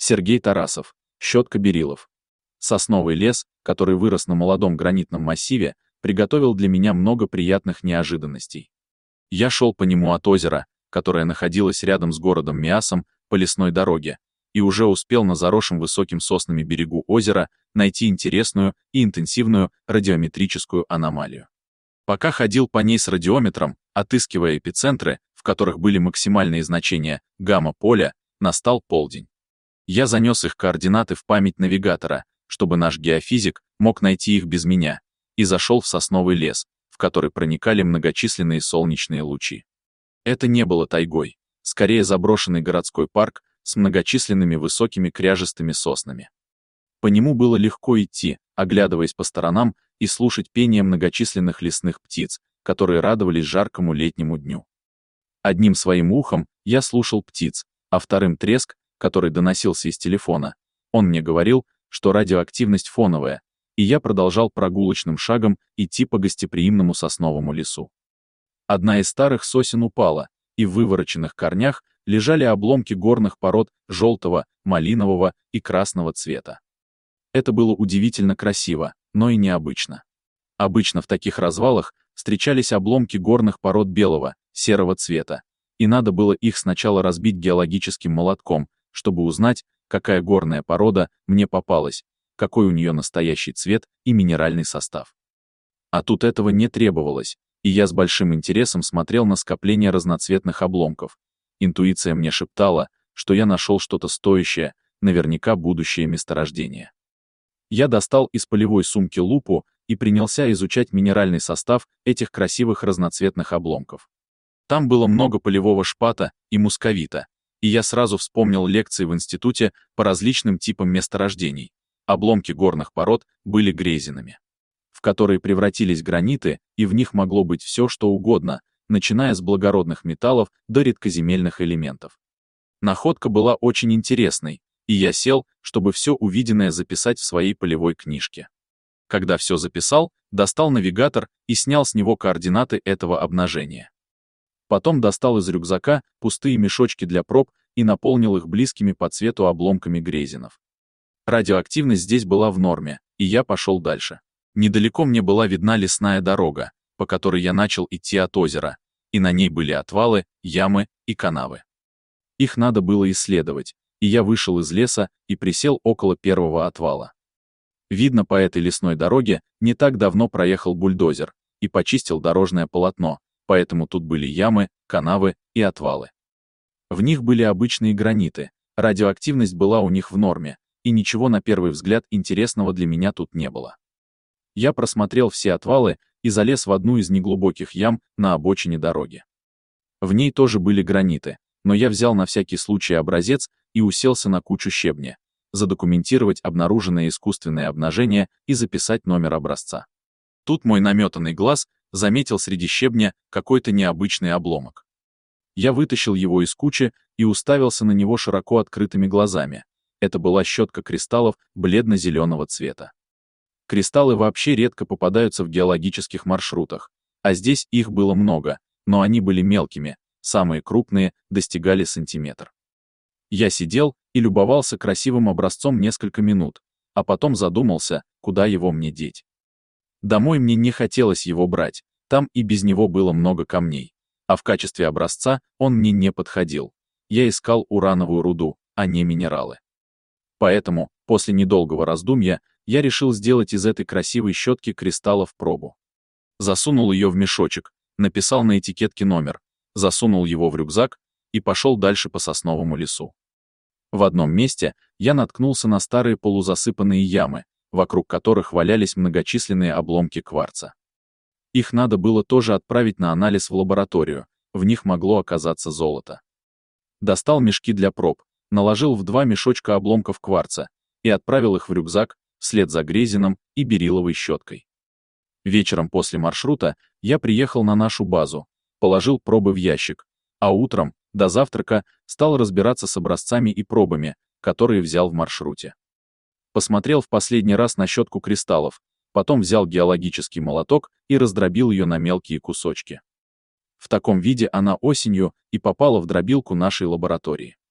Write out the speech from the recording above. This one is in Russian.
Сергей Тарасов, щетка Берилов. Сосновый лес, который вырос на молодом гранитном массиве, приготовил для меня много приятных неожиданностей. Я шел по нему от озера, которое находилось рядом с городом Миасом, по лесной дороге, и уже успел на заросшем высоким соснами берегу озера найти интересную и интенсивную радиометрическую аномалию. Пока ходил по ней с радиометром, отыскивая эпицентры, в которых были максимальные значения гамма-поля, настал полдень. Я занес их координаты в память навигатора, чтобы наш геофизик мог найти их без меня, и зашел в сосновый лес, в который проникали многочисленные солнечные лучи. Это не было тайгой, скорее заброшенный городской парк с многочисленными высокими кряжестыми соснами. По нему было легко идти, оглядываясь по сторонам и слушать пение многочисленных лесных птиц, которые радовались жаркому летнему дню. Одним своим ухом я слушал птиц, а вторым треск, который доносился из телефона. Он мне говорил, что радиоактивность фоновая, и я продолжал прогулочным шагом идти по гостеприимному сосновому лесу. Одна из старых сосен упала, и в вывороченных корнях лежали обломки горных пород желтого, малинового и красного цвета. Это было удивительно красиво, но и необычно. Обычно в таких развалах встречались обломки горных пород белого, серого цвета, и надо было их сначала разбить геологическим молотком, чтобы узнать, какая горная порода мне попалась, какой у нее настоящий цвет и минеральный состав. А тут этого не требовалось, и я с большим интересом смотрел на скопление разноцветных обломков. Интуиция мне шептала, что я нашел что-то стоящее, наверняка будущее месторождение. Я достал из полевой сумки лупу и принялся изучать минеральный состав этих красивых разноцветных обломков. Там было много полевого шпата и мусковита, и я сразу вспомнил лекции в институте по различным типам месторождений. Обломки горных пород были грейзинами, в которые превратились граниты, и в них могло быть все, что угодно, начиная с благородных металлов до редкоземельных элементов. Находка была очень интересной, и я сел, чтобы все увиденное записать в своей полевой книжке. Когда все записал, достал навигатор и снял с него координаты этого обнажения. Потом достал из рюкзака пустые мешочки для проб и наполнил их близкими по цвету обломками грейзинов. Радиоактивность здесь была в норме, и я пошел дальше. Недалеко мне была видна лесная дорога, по которой я начал идти от озера, и на ней были отвалы, ямы и канавы. Их надо было исследовать, и я вышел из леса и присел около первого отвала. Видно, по этой лесной дороге не так давно проехал бульдозер и почистил дорожное полотно, поэтому тут были ямы, канавы и отвалы. В них были обычные граниты, радиоактивность была у них в норме, и ничего на первый взгляд интересного для меня тут не было. Я просмотрел все отвалы и залез в одну из неглубоких ям на обочине дороги. В ней тоже были граниты, но я взял на всякий случай образец и уселся на кучу щебня, задокументировать обнаруженное искусственное обнажение и записать номер образца. Тут мой наметанный глаз заметил среди щебня какой-то необычный обломок. Я вытащил его из кучи и уставился на него широко открытыми глазами. Это была щетка кристаллов бледно-зеленого цвета. Кристаллы вообще редко попадаются в геологических маршрутах, а здесь их было много, но они были мелкими, самые крупные достигали сантиметр. Я сидел и любовался красивым образцом несколько минут, а потом задумался, куда его мне деть. Домой мне не хотелось его брать, там и без него было много камней, а в качестве образца он мне не подходил. Я искал урановую руду, а не минералы. Поэтому, после недолгого раздумья, я решил сделать из этой красивой щетки кристаллов пробу. Засунул ее в мешочек, написал на этикетке номер, засунул его в рюкзак и пошел дальше по сосновому лесу. В одном месте я наткнулся на старые полузасыпанные ямы, вокруг которых валялись многочисленные обломки кварца. Их надо было тоже отправить на анализ в лабораторию, в них могло оказаться золото. Достал мешки для проб, наложил в 2 мешочка обломков кварца и отправил их в рюкзак, вслед за грейзином и бериловой щеткой. Вечером после маршрута я приехал на нашу базу, положил пробы в ящик, а утром, до завтрака, стал разбираться с образцами и пробами, которые взял в маршруте. Посмотрел в последний раз на щетку кристаллов, потом взял геологический молоток и раздробил ее на мелкие кусочки. В таком виде она осенью и попала в дробилку нашей лаборатории.